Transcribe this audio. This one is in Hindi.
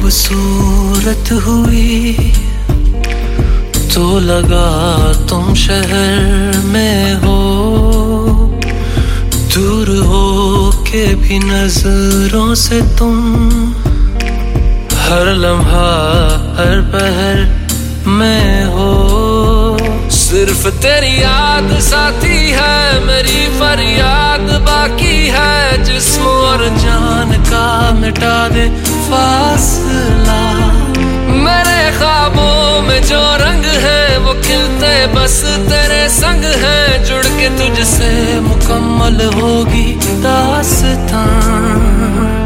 खूबसूरत हुई तो लगा तुम शहर में हो, दूर हो के भी नजरों से तुम हर लम्हा हर पहर में हो। सिर्फ तेरी याद साथी है, मेरी फरियाद बाकी है, जिस्म और जान का मिटा दे फासला। मेरे ख्वाबों में जो रंग है वो खिलते बस तेरे संग है, जुड़ के तुझसे मुकम्मल होगी दास्तां।